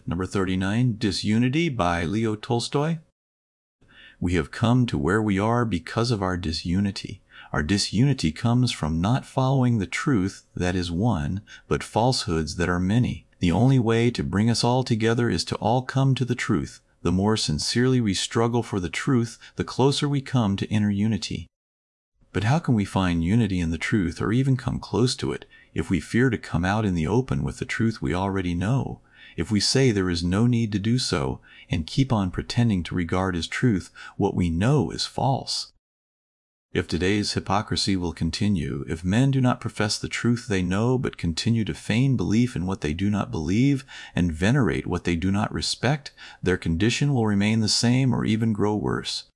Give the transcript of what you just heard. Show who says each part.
Speaker 1: Number 39, Disunity by Leo Tolstoy. We have come to where we are because of our disunity. Our disunity comes from not following the truth that is one, but falsehoods that are many. The only way to bring us all together is to all come to the truth. The more sincerely we struggle for the truth, the closer we come to inner unity. But how can we find unity in the truth, or even come close to it, if we fear to come out in the open with the truth we already know? If we say there is no need to do so, and keep on pretending to regard as truth what we know is false? If today's hypocrisy will continue, if men do not profess the truth they know, but continue to feign belief in what they do not believe, and venerate what they do not respect, their condition will remain the same or even grow worse.